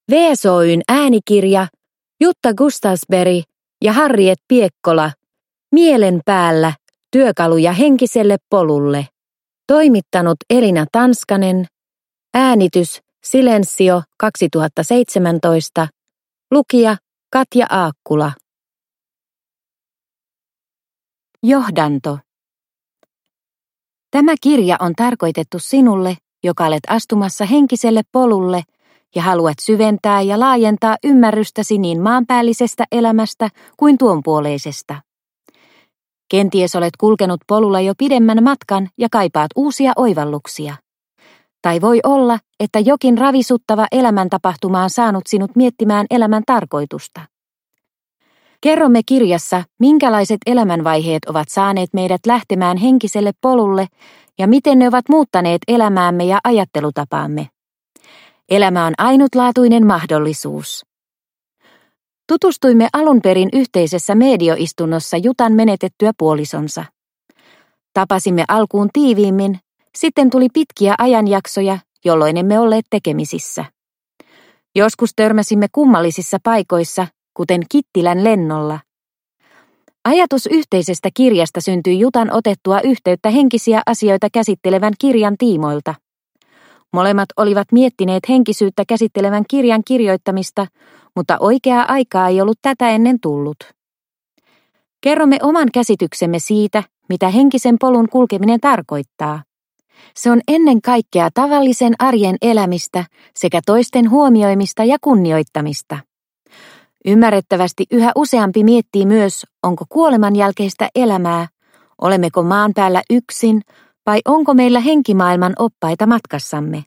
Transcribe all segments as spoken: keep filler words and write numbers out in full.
V S O:n äänikirja Jutta Gustafsberg ja Harriet Piekkola. Mielen päällä työkaluja henkiselle polulle. Toimittanut Elina Tanskanen. Äänitys Silensio kaksituhattaseitsemäntoista. Lukija Katja Aakkula. Johdanto. Tämä kirja on tarkoitettu sinulle, joka olet astumassa henkiselle polulle ja haluat syventää ja laajentaa ymmärrystäsi niin maanpäällisestä elämästä kuin tuonpuoleisesta. Kenties olet kulkenut polulla jo pidemmän matkan ja kaipaat uusia oivalluksia. Tai voi olla, että jokin ravisuttava elämäntapahtuma on saanut sinut miettimään elämän tarkoitusta. Kerromme kirjassa, minkälaiset elämänvaiheet ovat saaneet meidät lähtemään henkiselle polulle ja miten ne ovat muuttaneet elämäämme ja ajattelutapaamme. Elämä on ainutlaatuinen mahdollisuus. Tutustuimme alun perin yhteisessä medioistunnossa Jutan menetettyä puolisonsa. Tapasimme alkuun tiiviimmin, sitten tuli pitkiä ajanjaksoja, jolloin emme olleet tekemisissä. Joskus törmäsimme kummallisissa paikoissa, kuten Kittilän lennolla. Ajatus yhteisestä kirjasta syntyi Jutan otettua yhteyttä henkisiä asioita käsittelevän kirjan tiimoilta. Molemmat olivat miettineet henkisyyttä käsittelevän kirjan kirjoittamista, mutta oikeaa aikaa ei ollut tätä ennen tullut. Kerromme oman käsityksemme siitä, mitä henkisen polun kulkeminen tarkoittaa. Se on ennen kaikkea tavallisen arjen elämistä sekä toisten huomioimista ja kunnioittamista. Ymmärrettävästi yhä useampi miettii myös, onko kuoleman jälkeistä elämää, olemmeko maan päällä yksin vai onko meillä henkimaailman oppaita matkassamme.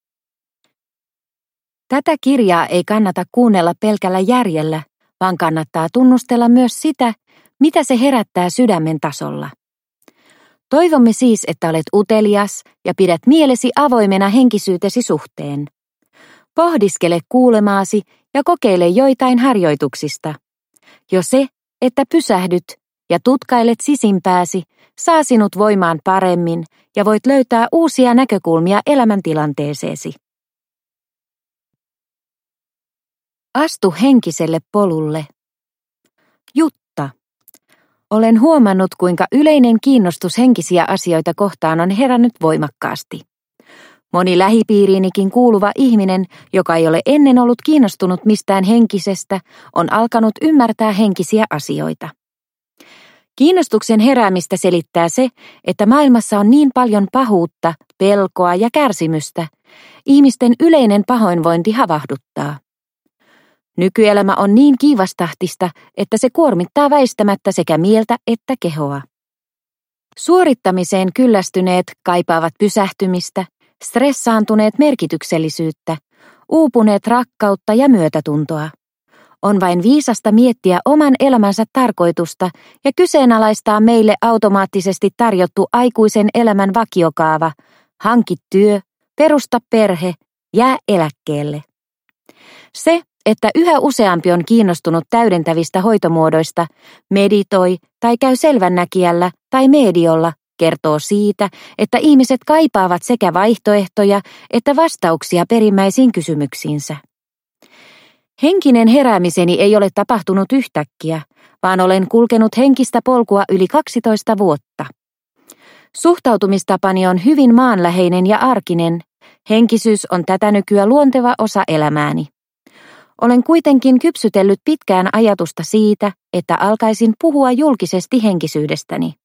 Tätä kirjaa ei kannata kuunnella pelkällä järjellä, vaan kannattaa tunnustella myös sitä, mitä se herättää sydämen tasolla. Toivomme siis, että olet utelias ja pidät mielesi avoimena henkisyytesi suhteen. Pohdiskele kuulemaasi ja kokeile joitain harjoituksista. Jo se, että pysähdyt ja tutkailet sisimpääsi, saa sinut voimaan paremmin ja voit löytää uusia näkökulmia elämäntilanteeseesi. Astu henkiselle polulle. Jutta. Olen huomannut, kuinka yleinen kiinnostus henkisiä asioita kohtaan on herännyt voimakkaasti. Moni lähipiiriinikin kuuluva ihminen, joka ei ole ennen ollut kiinnostunut mistään henkisestä, on alkanut ymmärtää henkisiä asioita. Kiinnostuksen heräämistä selittää se, että maailmassa on niin paljon pahuutta, pelkoa ja kärsimystä. Ihmisten yleinen pahoinvointi havahduttaa. Nykyelämä on niin kiivastahtista, että se kuormittaa väistämättä sekä mieltä että kehoa. Suorittamiseen kyllästyneet kaipaavat pysähtymistä, stressaantuneet merkityksellisyyttä, uupuneet rakkautta ja myötätuntoa. On vain viisasta miettiä oman elämänsä tarkoitusta ja kyseenalaistaa meille automaattisesti tarjottu aikuisen elämän vakiokaava, hanki työ, perusta perhe, jää eläkkeelle. Se, että yhä useampi on kiinnostunut täydentävistä hoitomuodoista, meditoi tai käy selvännäkijällä tai mediolla, kertoo siitä, että ihmiset kaipaavat sekä vaihtoehtoja että vastauksia perimmäisiin kysymyksiinsä. Henkinen heräämiseni ei ole tapahtunut yhtäkkiä, vaan olen kulkenut henkistä polkua yli kaksitoista vuotta. Suhtautumistapani on hyvin maanläheinen ja arkinen. Henkisyys on tätä nykyä luonteva osa elämääni. Olen kuitenkin kypsytellyt pitkään ajatusta siitä, että alkaisin puhua julkisesti henkisyydestäni.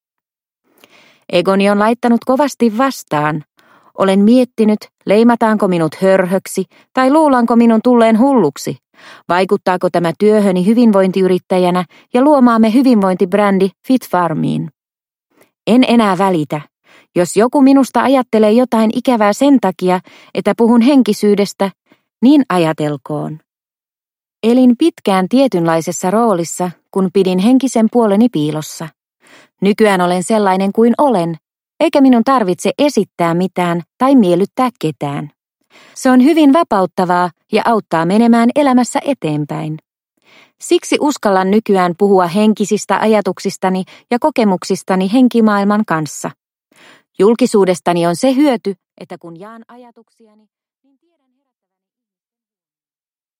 Egoni on laittanut kovasti vastaan. Olen miettinyt, leimataanko minut hörhöksi tai luulanko minun tulleen hulluksi. Vaikuttaako tämä työhöni hyvinvointiyrittäjänä ja luomaamme hyvinvointibrändi Fit Farmiin? En enää välitä. Jos joku minusta ajattelee jotain ikävää sen takia, että puhun henkisyydestä, niin ajatelkoon. Elin pitkään tietynlaisessa roolissa, kun pidin henkisen puoleni piilossa. Nykyään olen sellainen kuin olen, eikä minun tarvitse esittää mitään tai miellyttää ketään. Se on hyvin vapauttavaa ja auttaa menemään elämässä eteenpäin. Siksi uskallan nykyään puhua henkisistä ajatuksistani ja kokemuksistani henkimaailman kanssa. Julkisuudestani on se hyöty, että kun jaan ajatuksiani...